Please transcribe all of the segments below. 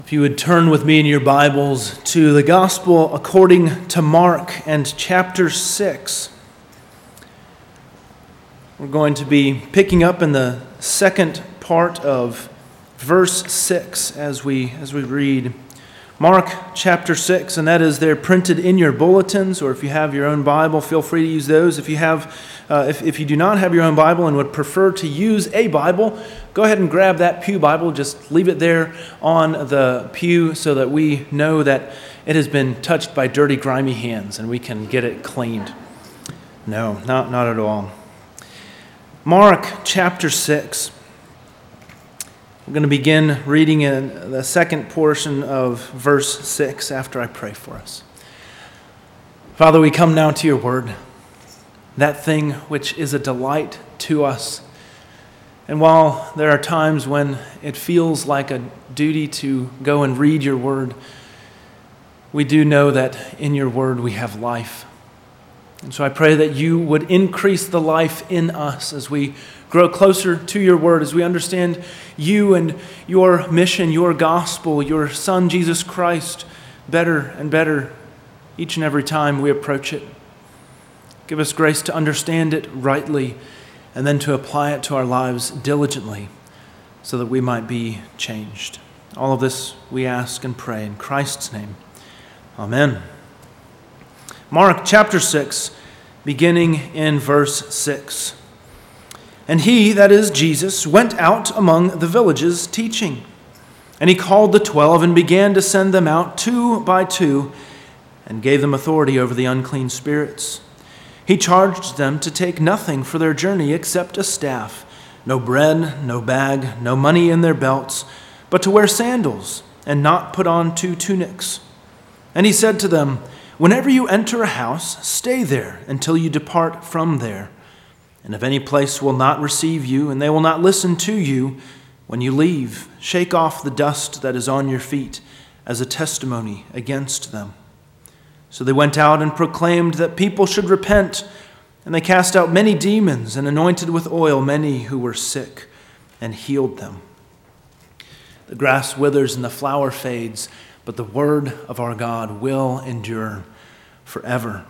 If you would turn with me in your Bibles to the Gospel according to Mark and chapter 6. We're going to be picking up in the second part of verse 6 as we read Mark chapter 6, and that is there printed in your bulletins, or if you have your own Bible, feel free to use those. If you do not have your own Bible and would prefer to use a Bible, go ahead and grab that pew Bible. Just leave it there on the pew so that we know that it has been touched by dirty, grimy hands and we can get it cleaned. No, not at all. Mark chapter 6. We're going to begin reading in the second portion of verse 6 after I pray for us. Father, we come now to your word, that thing which is a delight to us. And while there are times when it feels like a duty to go and read your word, we do know that in your word we have life. And so I pray that you would increase the life in us as we grow closer to your word, as we understand you and your mission, your gospel, your Son, Jesus Christ, better and better each and every time we approach it. Give us grace to understand it rightly and then to apply it to our lives diligently so that we might be changed. All of this we ask and pray in Christ's name. Amen. Mark chapter 6, beginning in verse 6. And he, that is Jesus, went out among the villages teaching. And he called the 12 and began to send them out 2 by 2 and gave them authority over the unclean spirits. He charged them to take nothing for their journey except a staff, no bread, no bag, no money in their belts, but to wear sandals and not put on 2 tunics. And he said to them, whenever you enter a house, stay there until you depart from there. And if any place will not receive you, and they will not listen to you, when you leave, shake off the dust that is on your feet as a testimony against them. So they went out and proclaimed that people should repent, and they cast out many demons and anointed with oil many who were sick and healed them. The grass withers and the flower fades, but the word of our God will endure forever.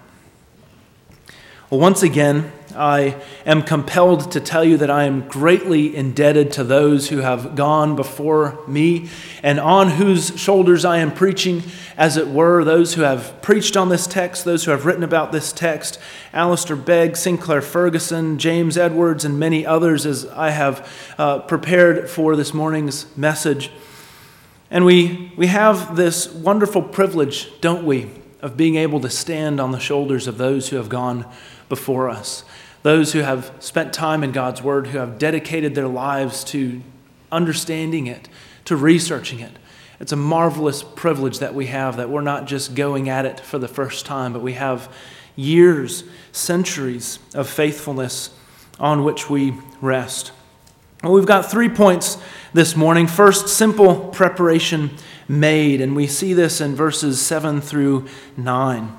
Well, once again, I am compelled to tell you that I am greatly indebted to those who have gone before me and on whose shoulders I am preaching, as it were, those who have preached on this text, those who have written about this text, Alistair Begg, Sinclair Ferguson, James Edwards, and many others as I have prepared for this morning's message. And we have this wonderful privilege, don't we, of being able to stand on the shoulders of those who have gone before us, those who have spent time in God's Word, who have dedicated their lives to understanding it, to researching it. It's a marvelous privilege that we have, that we're not just going at it for the first time, but we have years, centuries of faithfulness on which we rest. Well, we've got 3 points this morning. First, simple preparation made, and we see this in verses 7 through 9.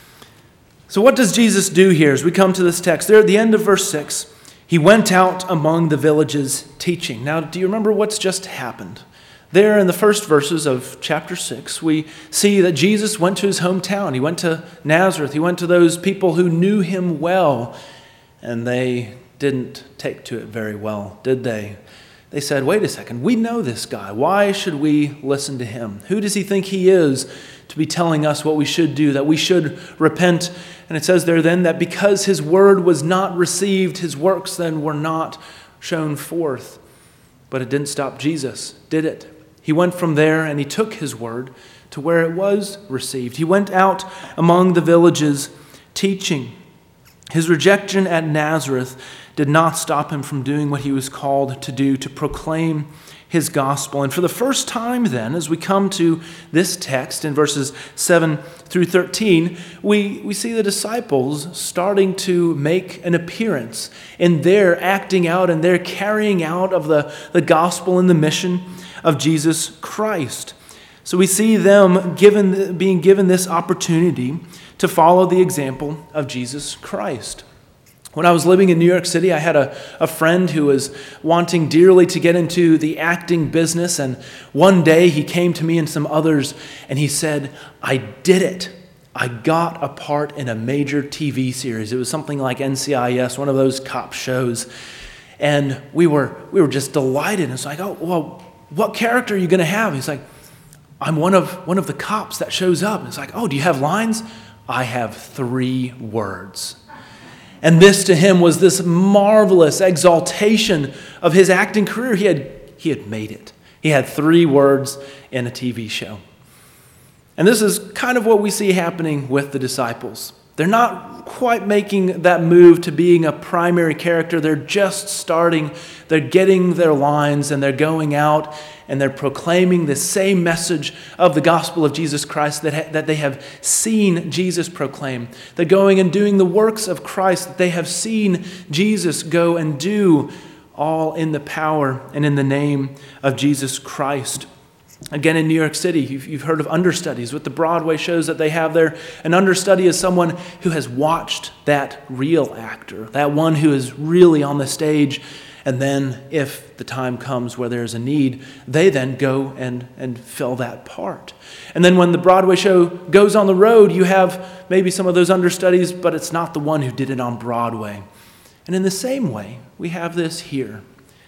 So what does Jesus do here as we come to this text? There at the end of verse 6, he went out among the villages teaching. Now, do you remember what's just happened? There in the first verses of chapter 6, we see that Jesus went to his hometown. He went to Nazareth. He went to those people who knew him well, and they didn't take to it very well, did they? They said, wait a second, we know this guy. Why should we listen to him? Who does he think he is to be telling us what we should do, that we should repent? And it says there then that because his word was not received, his works then were not shown forth. But it didn't stop Jesus, did it? He went from there and he took his word to where it was received. He went out among the villages teaching. His rejection at Nazareth did not stop him from doing what he was called to do, to proclaim his gospel. And for the first time then, as we come to this text in verses 7 through 13, we see the disciples starting to make an appearance in their acting out and their carrying out of the gospel and the mission of Jesus Christ. So we see them being given this opportunity to follow the example of Jesus Christ. When I was living in New York City, I had a friend who was wanting dearly to get into the acting business. And one day he came to me and some others and he said, "I did it. I got a part in a major TV series." It was something like NCIS, one of those cop shows. And we were just delighted. And it's like, "Oh, well, what character are you going to have?" He's like, "I'm one of the cops that shows up." And it's like, "Oh, do you have lines?" "I have 3 words." And this to him was this marvelous exaltation of his acting career. He had made it. He had 3 words in a TV show. And this is kind of what we see happening with the disciples. They're not quite making that move to being a primary character. They're just starting. They're getting their lines and they're going out and they're proclaiming the same message of the gospel of Jesus Christ that they have seen Jesus proclaim. They're going and doing the works of Christ that they have seen Jesus go and do, all in the power and in the name of Jesus Christ. Again, in New York City, you've heard of understudies. With the Broadway shows that they have there, an understudy is someone who has watched that real actor, that one who is really on the stage. And then if the time comes where there's a need, they then go and fill that part. And then when the Broadway show goes on the road, you have maybe some of those understudies, but it's not the one who did it on Broadway. And in the same way, we have this here.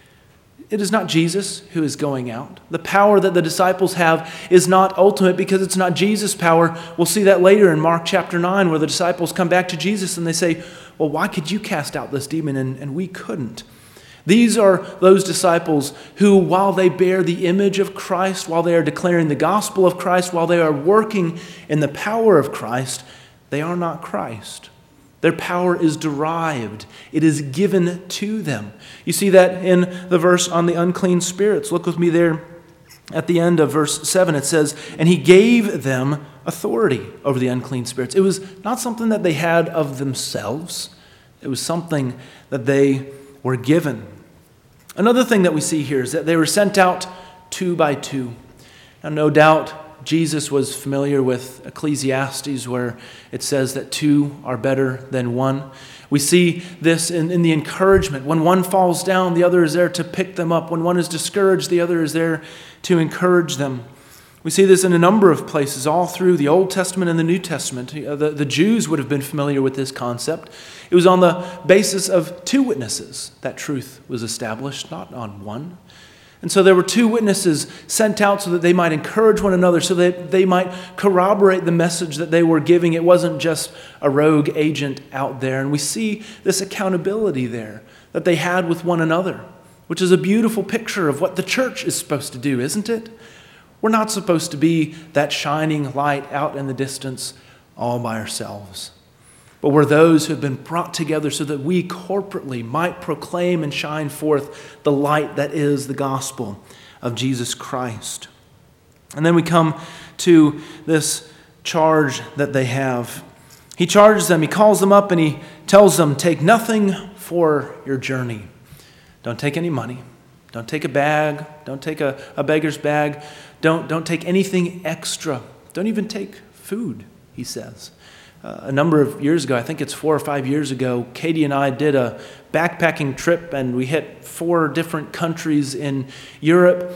It is not Jesus who is going out. The power that the disciples have is not ultimate because it's not Jesus' power. We'll see that later in Mark chapter 9 where the disciples come back to Jesus and they say, "Well, why could you cast out this demon and we couldn't?" These are those disciples who, while they bear the image of Christ, while they are declaring the gospel of Christ, while they are working in the power of Christ, they are not Christ. Their power is derived. It is given to them. You see that in the verse on the unclean spirits. Look with me there at the end of verse 7. It says, "And he gave them authority over the unclean spirits." It was not something that they had of themselves. It was something that they were given. Another thing that we see here is that they were sent out 2 by 2. Now, no doubt, Jesus was familiar with Ecclesiastes where it says that 2 are better than 1. We see this in the encouragement. When one falls down, the other is there to pick them up. When one is discouraged, the other is there to encourage them. We see this in a number of places, all through the Old Testament and the New Testament. The Jews would have been familiar with this concept. It was on the basis of 2 witnesses that truth was established, not on 1. And so there were 2 witnesses sent out so that they might encourage one another, so that they might corroborate the message that they were giving. It wasn't just a rogue agent out there. And we see this accountability there that they had with one another, which is a beautiful picture of what the church is supposed to do, isn't it? We're not supposed to be that shining light out in the distance all by ourselves. But we're those who have been brought together so that we corporately might proclaim and shine forth the light that is the gospel of Jesus Christ. And then we come to this charge that they have. He charges them, he calls them up, and he tells them, "Take nothing for your journey." Don't take any money. Don't take a bag. Don't take a beggar's bag. Don't take anything extra. Don't even take food, he says. A number of years ago, I think it's 4 or 5 years ago, Katie and I did a backpacking trip and we hit 4 different countries in Europe,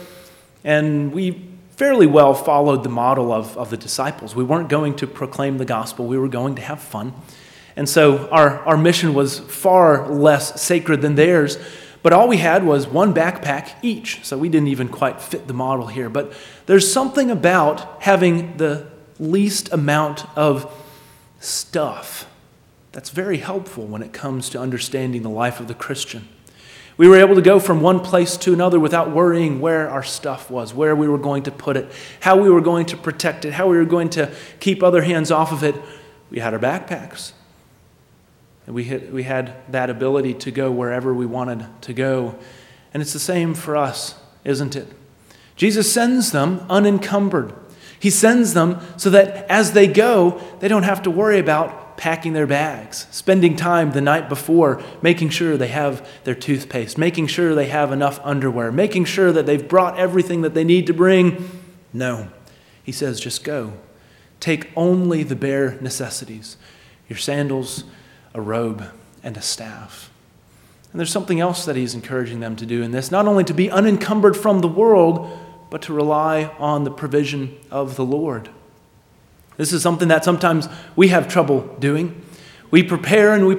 and we fairly well followed the model of the disciples. We weren't going to proclaim the gospel, we were going to have fun. And so our mission was far less sacred than theirs, but all we had was 1 backpack each, so we didn't even quite fit the model here. But there's something about having the least amount of stuff that's very helpful when it comes to understanding the life of the Christian. We were able to go from one place to another without worrying where our stuff was, where we were going to put it, how we were going to protect it, how we were going to keep other hands off of it. We had our backpacks. And we had that ability to go wherever we wanted to go. And it's the same for us, isn't it? Jesus sends them unencumbered. He sends them so that as they go, they don't have to worry about packing their bags, spending time the night before, making sure they have their toothpaste, making sure they have enough underwear, making sure that they've brought everything that they need to bring. No. He says, just go. Take only the bare necessities, your sandals, a robe, and a staff. And there's something else that he's encouraging them to do in this, not only to be unencumbered from the world, but to rely on the provision of the Lord. This is something that sometimes we have trouble doing. We prepare and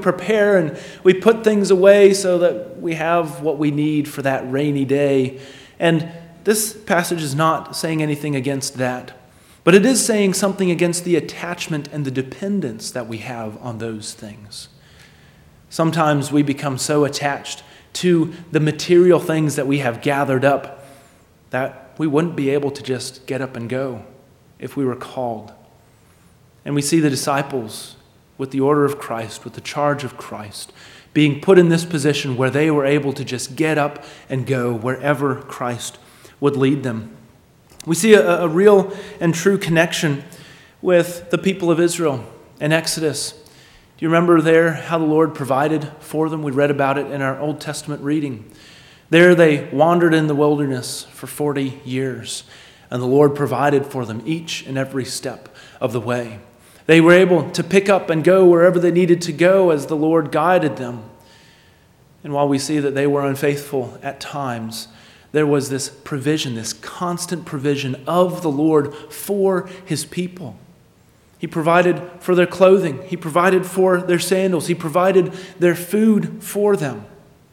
we put things away so that we have what we need for that rainy day. And this passage is not saying anything against that, but it is saying something against the attachment and the dependence that we have on those things. Sometimes we become so attached to the material things that we have gathered up that we wouldn't be able to just get up and go if we were called. And we see the disciples with the order of Christ, with the charge of Christ, being put in this position where they were able to just get up and go wherever Christ would lead them. We see a real and true connection with the people of Israel in Exodus. Do you remember there how the Lord provided for them? We read about it in our Old Testament reading. There they wandered in the wilderness for 40 years, and the Lord provided for them each and every step of the way. They were able to pick up and go wherever they needed to go as the Lord guided them. And while we see that they were unfaithful at times, there was this provision, this constant provision of the Lord for his people. He provided for their clothing. He provided for their sandals. He provided their food for them.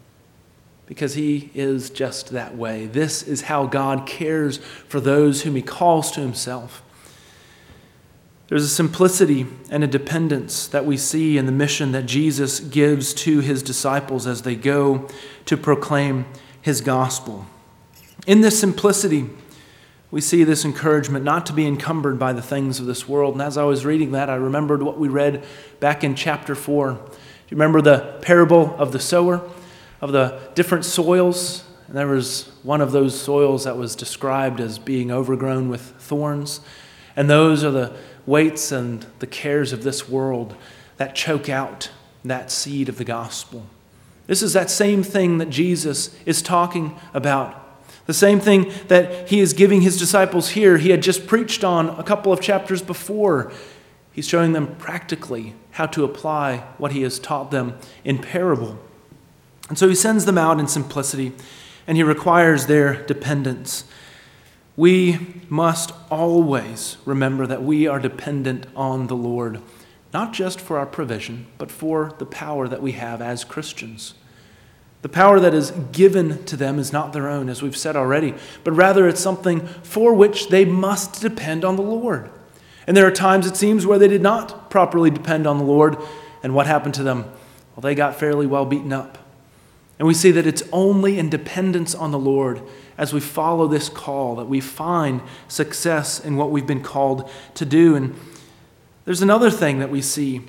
Because he is just that way. This is how God cares for those whom he calls to himself. There's a simplicity and a dependence that we see in the mission that Jesus gives to his disciples as they go to proclaim his gospel. In this simplicity, we see this encouragement not to be encumbered by the things of this world. And as I was reading that, I remembered what we read back in chapter 4. Do you remember the parable of the sower, of the different soils? And there was one of those soils that was described as being overgrown with thorns. And those are the weights and the cares of this world that choke out that seed of the gospel. This is that same thing that Jesus is talking about. The same thing that he is giving his disciples here, he had just preached on a couple of chapters before. He's showing them practically how to apply what he has taught them in parable. And so he sends them out in simplicity, and he requires their dependence. We must always remember that we are dependent on the Lord, not just for our provision, but for the power that we have as Christians. The power that is given to them is not their own, as we've said already, but rather it's something for which they must depend on the Lord. And there are times, it seems, where they did not properly depend on the Lord. And what happened to them? Well, they got fairly well beaten up. And we see that it's only in dependence on the Lord as we follow this call that we find success in what we've been called to do. And there's another thing that we see.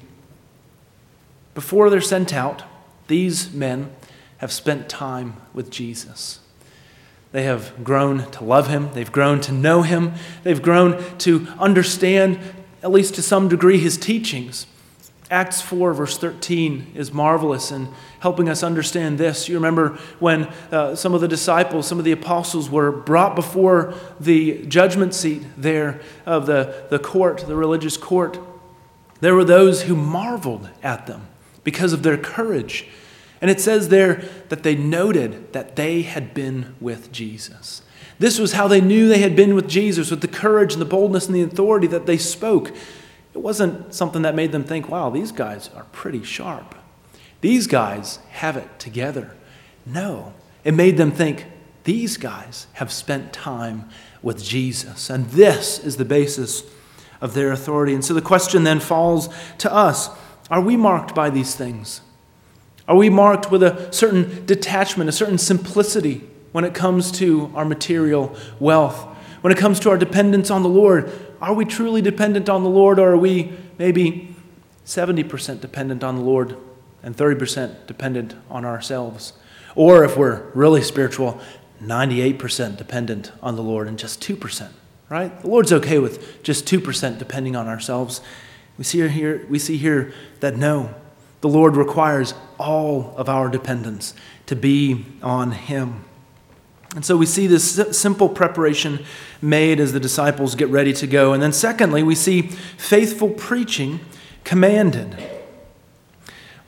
Before they're sent out, these men have spent time with Jesus. They have grown to love him. They've grown to know him. They've grown to understand, at least to some degree, his teachings. Acts 4, verse 13 is marvelous in helping us understand this. You remember when some of the disciples, some of the apostles were brought before the judgment seat there of the court, the religious court. There were those who marveled at them because of their courage. And it says there that they noted that they had been with Jesus. This was how they knew they had been with Jesus, with the courage and the boldness and the authority that they spoke. It wasn't something that made them think, wow, these guys are pretty sharp. These guys have it together. No, it made them think, these guys have spent time with Jesus. And this is the basis of their authority. And so the question then falls to us, are we marked by these things? Are we marked with a certain detachment, a certain simplicity when it comes to our material wealth? When it comes to our dependence on the Lord, are we truly dependent on the Lord, or are we maybe 70% dependent on the Lord and 30% dependent on ourselves? Or if we're really spiritual, 98% dependent on the Lord and just 2%, right? The Lord's okay with just 2% depending on ourselves. We see here that no, the Lord requires all of our dependence to be on him. And so we see this simple preparation made as the disciples get ready to go. And then secondly, we see faithful preaching commanded.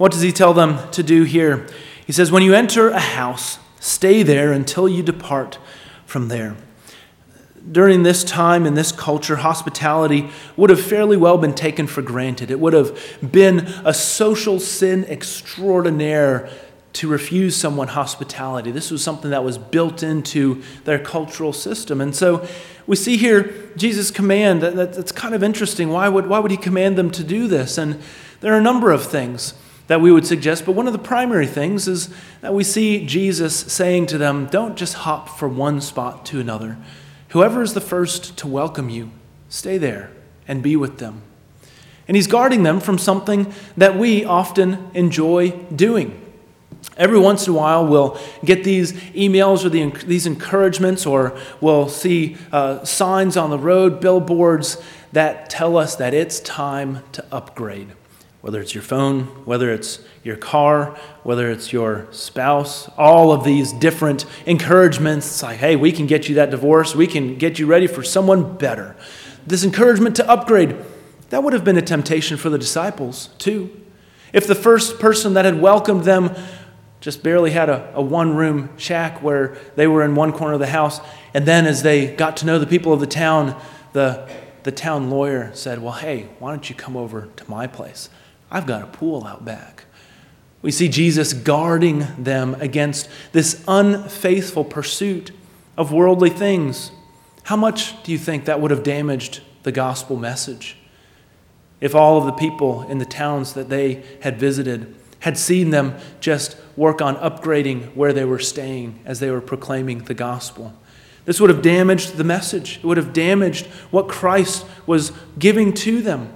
What does he tell them to do here? He says, when you enter a house, stay there until you depart from there. During this time in this culture, hospitality would have fairly well been taken for granted. It would have been a social sin extraordinaire to refuse someone hospitality. This was something that was built into their cultural system. And so we see here Jesus' command. That's kind of interesting. Why would he command them to do this? And there are a number of things that we would suggest, but one of the primary things is that we see Jesus saying to them, don't just hop from one spot to another. Whoever is the first to welcome you, stay there and be with them. And he's guarding them from something that we often enjoy doing. Every once in a while, we'll get these emails or these encouragements, or we'll see signs on the road, billboards that tell us that it's time to upgrade. Whether it's your phone, whether it's your car, whether it's your spouse, all of these different encouragements. It's like, hey, we can get you that divorce. We can get you ready for someone better. This encouragement to upgrade, that would have been a temptation for the disciples too. If the first person that had welcomed them just barely had a one-room shack where they were in one corner of the house, and then as they got to know the people of the town, the town lawyer said, well, hey, why don't you come over to my place? I've got a pool out back. We see Jesus guarding them against this unfaithful pursuit of worldly things. How much do you think that would have damaged the gospel message if all of the people in the towns that they had visited had seen them just work on upgrading where they were staying as they were proclaiming the gospel? This would have damaged the message. It would have damaged what Christ was giving to them.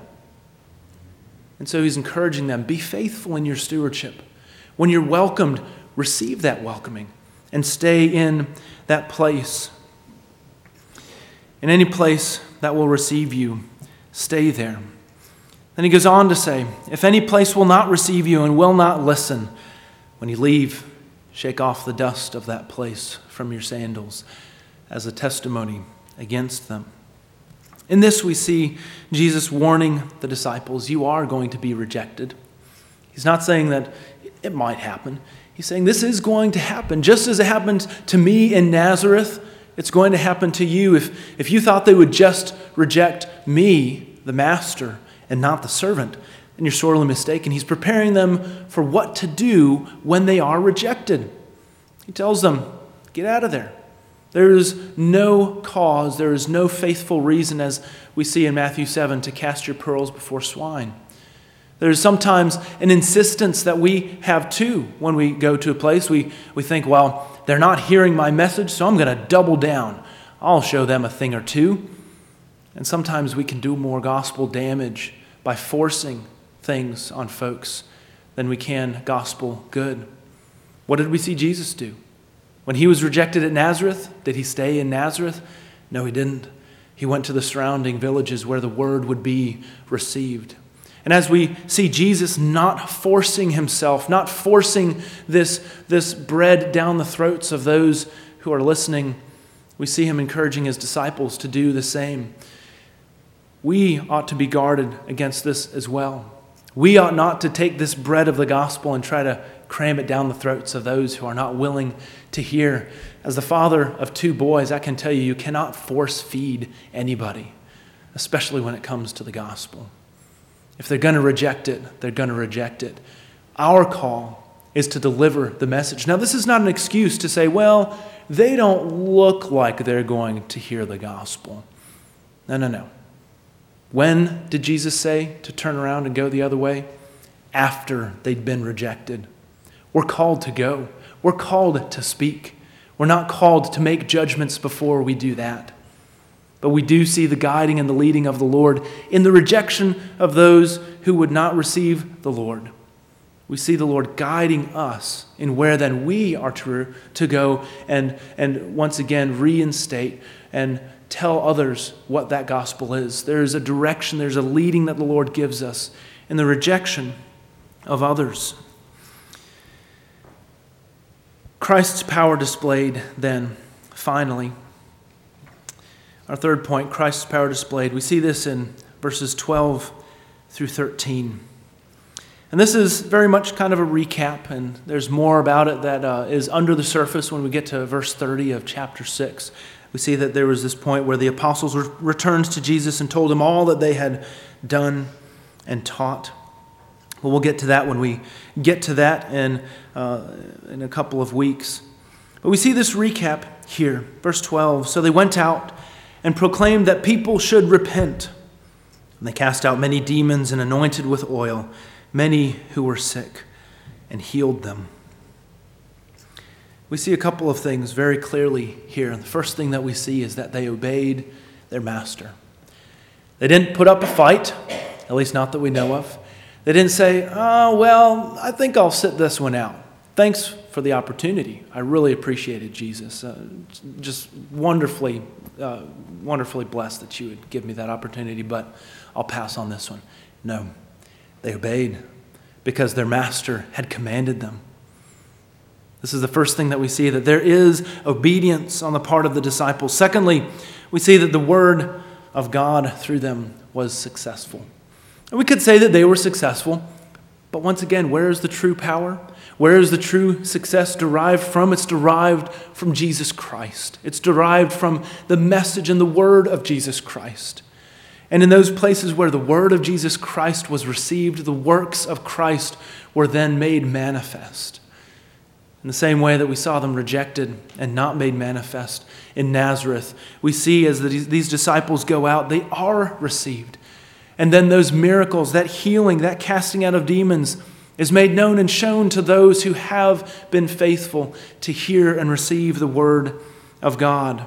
And so he's encouraging them, be faithful in your stewardship. When you're welcomed, receive that welcoming and stay in that place. In any place that will receive you, stay there. Then he goes on to say, if any place will not receive you and will not listen, when you leave, shake off the dust of that place from your sandals as a testimony against them. In this we see Jesus warning the disciples, you are going to be rejected. He's not saying that it might happen. He's saying this is going to happen. Just as it happened to me in Nazareth, it's going to happen to you. If you thought they would just reject me, the master, and not the servant, then you're sorely mistaken. He's preparing them for what to do when they are rejected. He tells them, get out of there. There is no cause, there is no faithful reason, as we see in Matthew 7, to cast your pearls before swine. There's sometimes an insistence that we have too when we go to a place. We think, well, they're not hearing my message, so I'm going to double down. I'll show them a thing or two. And sometimes we can do more gospel damage by forcing things on folks than we can gospel good. What did we see Jesus do? When he was rejected at Nazareth, did he stay in Nazareth? No, he didn't. He went to the surrounding villages where the word would be received. And as we see Jesus not forcing himself, not forcing this bread down the throats of those who are listening, we see him encouraging his disciples to do the same. We ought to be guarded against this as well. We ought not to take this bread of the gospel and try to cram it down the throats of those who are not willing to hear. As the father of two boys, I can tell you, you cannot force feed anybody, especially when it comes to the gospel. If they're going to reject it, they're going to reject it. Our call is to deliver the message. Now, this is not an excuse to say, well, they don't look like they're going to hear the gospel. No. When did Jesus say to turn around and go the other way? After they'd been rejected. We're called to go. We're called to speak. We're not called to make judgments before we do that. But we do see the guiding and the leading of the Lord in the rejection of those who would not receive the Lord. We see the Lord guiding us in where then we are to go and once again reinstate and tell others what that gospel is. There's a direction, there's a leading that the Lord gives us in the rejection of others. Christ's power displayed then, finally. Our third point, Christ's power displayed. We see this in verses 12 through 13. And this is very much kind of a recap, and there's more about it that is under the surface when we get to verse 30 of chapter 6. We see that there was this point where the apostles returns to Jesus and told him all that they had done and taught. Well, we'll get to that when we get to that in a couple of weeks. But we see this recap here, verse 12. So they went out and proclaimed that people should repent. And they cast out many demons and anointed with oil many who were sick, and healed them. We see a couple of things very clearly here. And the first thing that we see is that they obeyed their master. They didn't put up a fight, at least not that we know of. They didn't say, oh, well, I think I'll sit this one out. Thanks for the opportunity. I really appreciated Jesus. Just wonderfully blessed that you would give me that opportunity, but I'll pass on this one. No. They obeyed because their master had commanded them. This is the first thing that we see, that there is obedience on the part of the disciples. Secondly, we see that the word of God through them was successful. And we could say that they were successful, but once again, where is the true power? Where is the true success derived from? It's derived from Jesus Christ. It's derived from the message and the word of Jesus Christ. And in those places where the word of Jesus Christ was received, the works of Christ were then made manifest. In the same way that we saw them rejected and not made manifest in Nazareth, we see as these disciples go out, they are received. And then those miracles, that healing, that casting out of demons is made known and shown to those who have been faithful to hear and receive the word of God.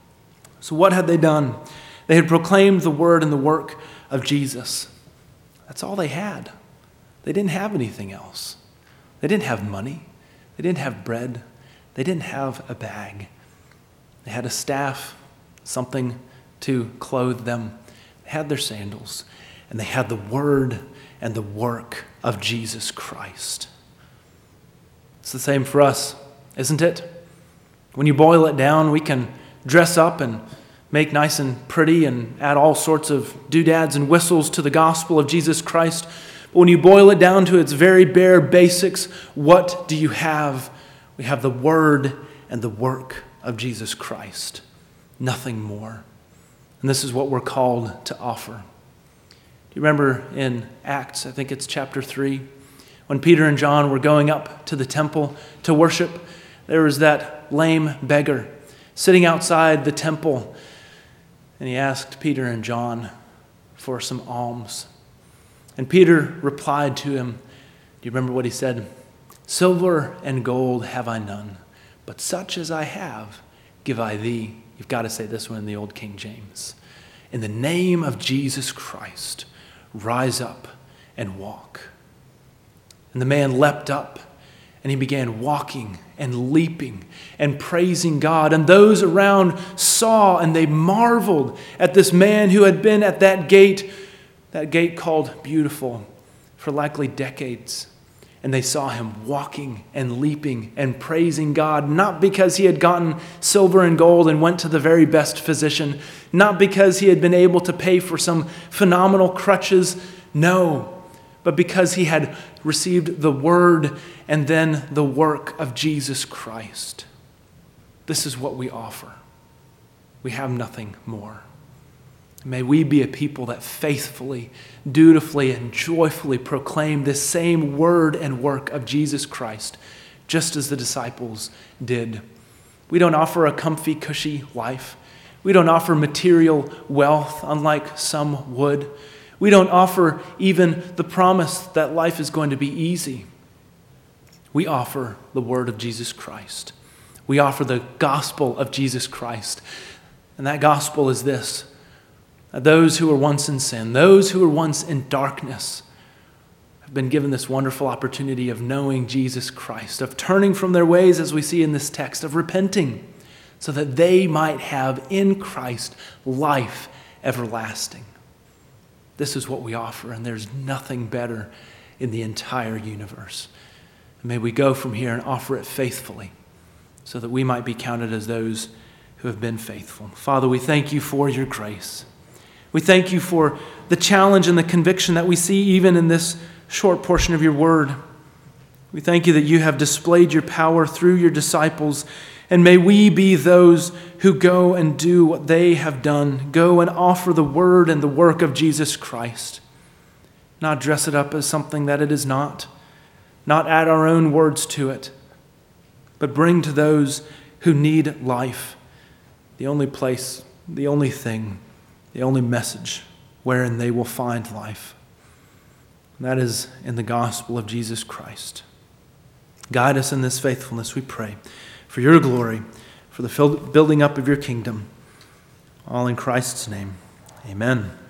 So what had they done? They had proclaimed the word and the work of Jesus. That's all they had. They didn't have anything else. They didn't have money. They didn't have bread. They didn't have a bag. They had a staff, something to clothe them. They had their sandals, and they had the word and the work of Jesus Christ. It's the same for us, isn't it? When you boil it down, we can dress up and make nice and pretty and add all sorts of doodads and whistles to the gospel of Jesus Christ. But when you boil it down to its very bare basics, what do you have? We have the word and the work of Jesus Christ. Nothing more. And this is what we're called to offer. Do you remember in Acts, I think it's chapter 3, when Peter and John were going up to the temple to worship, there was that lame beggar sitting outside the temple. And he asked Peter and John for some alms. And Peter replied to him, do you remember what he said? Silver and gold have I none, but such as I have give I thee. You've got to say this one in the old King James. In the name of Jesus Christ, rise up and walk. And the man leapt up, and he began walking and leaping and praising God. And those around saw, and they marveled at this man who had been at that gate called Beautiful, for likely decades. And they saw him walking and leaping and praising God, not because he had gotten silver and gold and went to the very best physician, not because he had been able to pay for some phenomenal crutches, no, but because he had received the word and then the work of Jesus Christ. This is what we offer. We have nothing more. May we be a people that faithfully, dutifully, and joyfully proclaim this same word and work of Jesus Christ, just as the disciples did. We don't offer a comfy, cushy life. We don't offer material wealth, unlike some would. We don't offer even the promise that life is going to be easy. We offer the word of Jesus Christ. We offer the gospel of Jesus Christ. And that gospel is this: those who were once in sin, those who were once in darkness, have been given this wonderful opportunity of knowing Jesus Christ, of turning from their ways, as we see in this text, of repenting, so that they might have in Christ life everlasting. This is what we offer, and there's nothing better in the entire universe. And may we go from here and offer it faithfully, so that we might be counted as those who have been faithful. Father, we thank you for your grace. We thank you for the challenge and the conviction that we see even in this short portion of your word. We thank you that you have displayed your power through your disciples, and may we be those who go and do what they have done, go and offer the word and the work of Jesus Christ, not dress it up as something that it is not add our own words to it, but bring to those who need life the only place, the only thing, the only message wherein they will find life. And that is in the gospel of Jesus Christ. Guide us in this faithfulness, we pray, for your glory, for the building up of your kingdom. All in Christ's name. Amen.